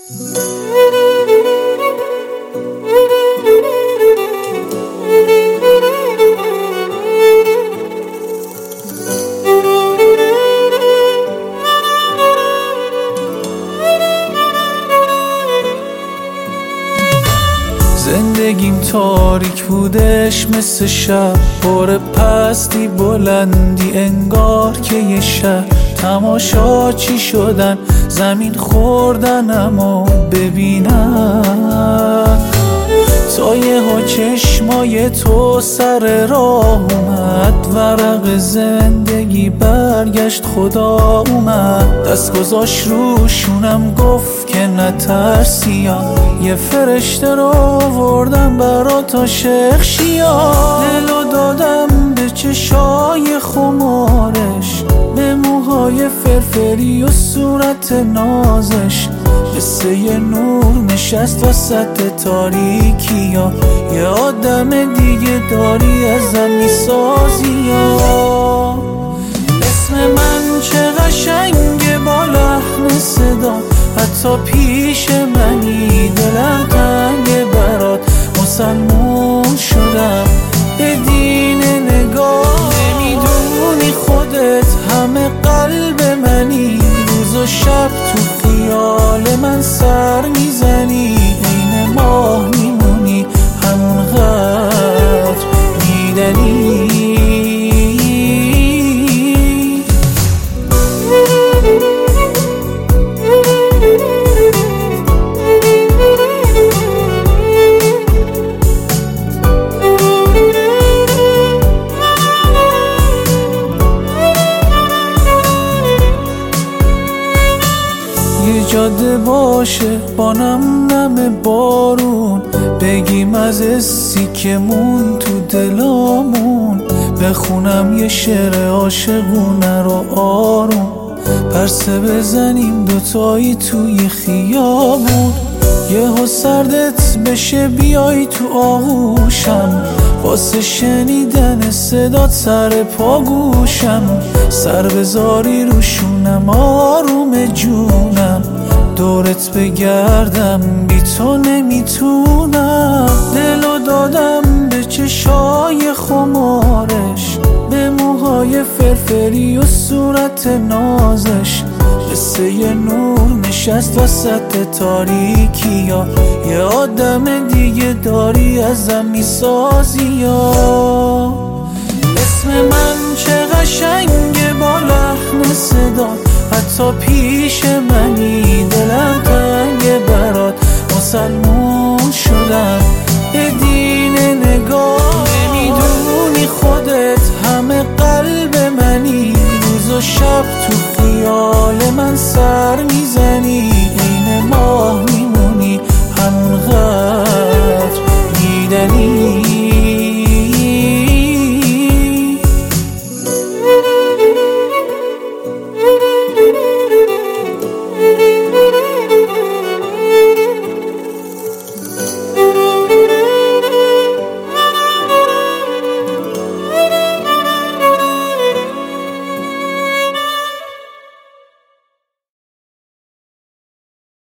زندگیم تاریک بودش مثل شب، پر پستی بلندی انگار که یه شهر. تماشا چی شدن زمین خوردنمو ببینم، تا یهو چشمای تو سر راه اومد، ورق زندگی برگشت خدا اومد، دست گذاشت روشونم گفت که نترسیا، یه فرشته رو آوردم برا تا شیخ شیا. دلو دادم به چشای خمارش، به موهای فرفری و صورت نازش، مثل یه نور نشست وسط تاریکی یا یه آدم دیگه داری ازم میسازی یا. اسم من چه قشنگه با لحن صدا، حتی پیش منی دلم تنگه برات، مسلمون شدم به دین نگاه. نمیدونی خودت همه قلب منی، روز و شب تو خیال من سر میزنی، عین ماه میمونی همونقدر میدنی. یه جاده باشه با نم بارون، بگیم از حسی که مون تو دلامون، بخونم یه شعر عاشقونه رو آروم، پرسه بزنیم دوتایی توی خیابون. یهو سردت بشه بیای تو آغوشم، واسه شنیدن صدات سر پاگوشم، سر بذاری روشونم آروم جونم، دورت بگردم بی تو نمیتونم. دلو دادم به چشای خمارش، به موهای فرفری و صورت نازش، مثل یه نور نشست وسط تاریکی یا یه آدم دیگه داری ازم میسازی یا. اسم من چه قشنگه با لحن صدا، حتی پیش منی دلم تنگه برات، مسلمون شدم به دین نگاه. نمیدونی خودت همه قلب منی، روز و شب تو خیال من سر میزنی،